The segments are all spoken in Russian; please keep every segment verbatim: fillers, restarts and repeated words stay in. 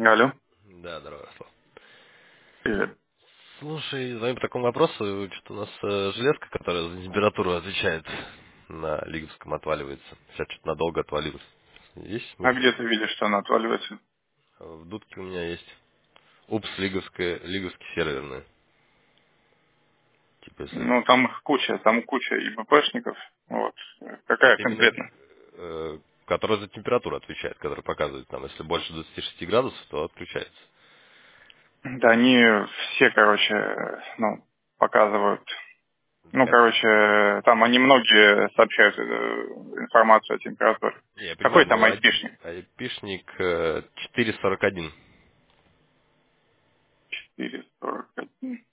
Алло, Да, здорово, Ярослав. привет. Слушай, звоню по такому вопросу. Что у нас э, железка, которая за температуру отвечает, на Лиговском отваливается. Сейчас что-то надолго отвалилась. Есть А смысл? где ты видишь, что она отваливается? В дудке у меня есть. Упс, Лиговская, Лиговский серверная. Типа, если... Ну, там их куча, там куча и ИБПшников. Вот. Нет, Какая именно конкретно? э, которая за температуру отвечает, которая показывает, там, если больше двадцати шести градусов, то отключается. Да они все, короче, ну, показывают. Ну, Так. короче, там они многие сообщают э, информацию о температуре. Не, я Какой понимаю, там но айпишник? айпишник э, четыреста сорок один. четыреста сорок один.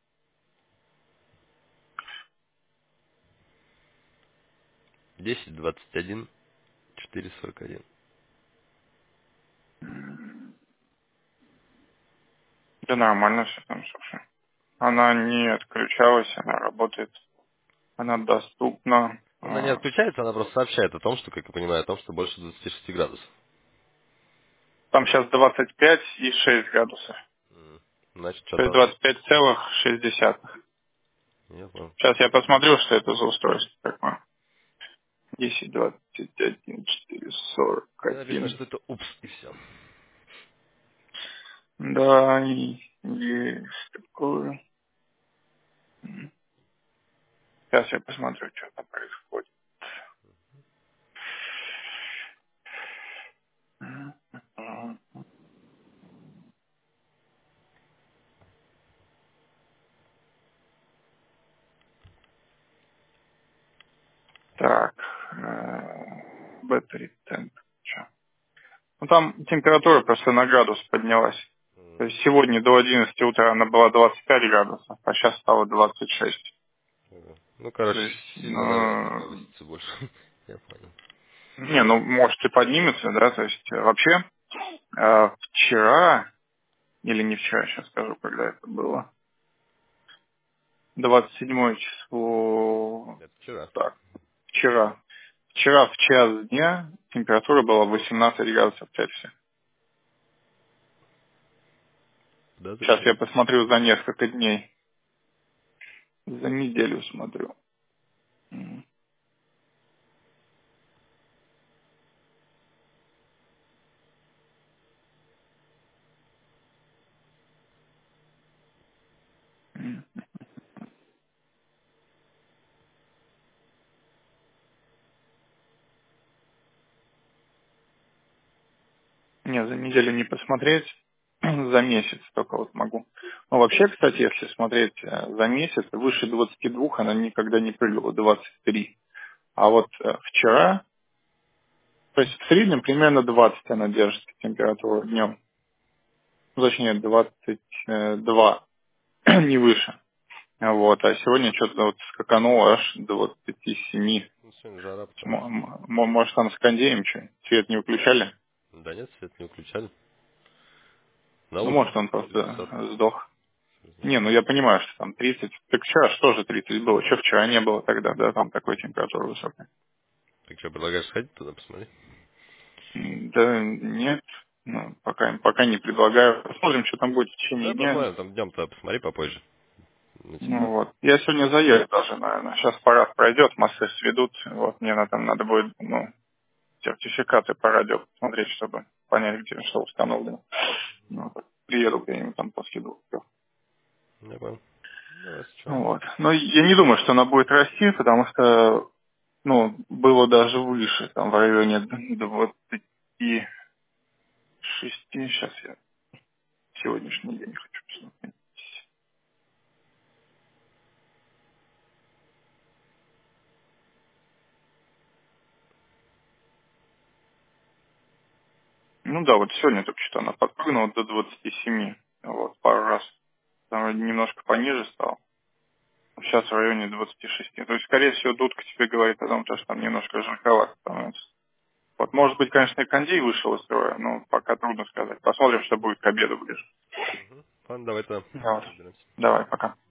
десять двадцать один четыреста сорок один. Да нормально все там, слушай. Она не отключалась, она работает, она доступна. Она не А, отключается, она просто сообщает о том, что, как я понимаю, о том, что больше двадцати шести градусов. Там сейчас двадцать пять и шесть градусов. М. Значит, То есть что-то... двадцать пять целых шесть десятых. Я понял. Сейчас я посмотрю, что это за устройство такое. десять, двадцать один, четыре, сорок Я написано, один. что это упс, и все. Да, и есть такое. Сейчас я посмотрю, что там происходит. Так, э, battery temp. Чё? Ну там температура просто на градус поднялась. То есть сегодня до одиннадцати утра она была двадцать пять градусов, а сейчас стало двадцать шесть. Ага. Ну, короче, То есть, сильно, наверное, не ну, повысится больше. Я понял. не, ну, может и поднимется, да, то есть э, вообще э, вчера, или не вчера, сейчас скажу, когда это было, двадцать седьмое число, Это вчера. так, вчера, вчера в час дня температура была восемнадцать градусов Цельсия. Сейчас я Подозрительно. посмотрю за несколько дней, за неделю смотрю. М, м. Не, за неделю не посмотреть, за месяц только вот могу. Ну, вообще, кстати, если смотреть э, за месяц, выше двадцати двух она никогда не прыгала, двадцать три. А вот э, вчера, то есть в среднем примерно двадцать она держит температуру днем. Ну, точнее, двадцать два, не выше. Вот, а сегодня что-то вот скакануло аж до двадцати семи. Ну, сегодня жара почему-то. М- м- Может, там с кондеем что? Свет не выключали? Да нет, свет не выключали. На Ну, улице может, он тридцать. просто сдох. Не знаю. Не, ну я понимаю, что там тридцать. Так вчера что же тридцать было? Что вчера не было тогда, да, там такой температура высокая? Ты что, предлагаешь сходить туда, посмотри? М, Да нет, ну, пока, пока не предлагаю. Посмотрим, что там будет в течение Да, дня. посмотрим, там днем-то посмотри попозже. На Ну температуру. вот. Я сегодня заеду даже, наверное. Сейчас парад пройдет, массы сведут. Вот мне на- там надо будет, ну, сертификаты по радио посмотреть, чтобы понять, где что установлено. Ну, вот. Приеду где-нибудь там после двух. Я понял. Давай, что? Вот. Но я не думаю, что она будет расти, потому что, ну, было даже выше, там в районе двадцати шести. Сейчас я сегодняшний день хочу посмотреть. Ну да, вот сегодня только что она подпрыгнула до двадцати семи. Вот, пару раз. Там вроде немножко пониже стал. Сейчас в районе двадцати шести. То есть, скорее всего, дудка тебе говорит о том, что там немножко жарковато становится. Вот, может быть, конечно, и кондей вышел из строя, но пока трудно сказать. Посмотрим, что будет к обеду ближе. Угу. Ладно, давай тогда Вот. разберемся. Давай, пока.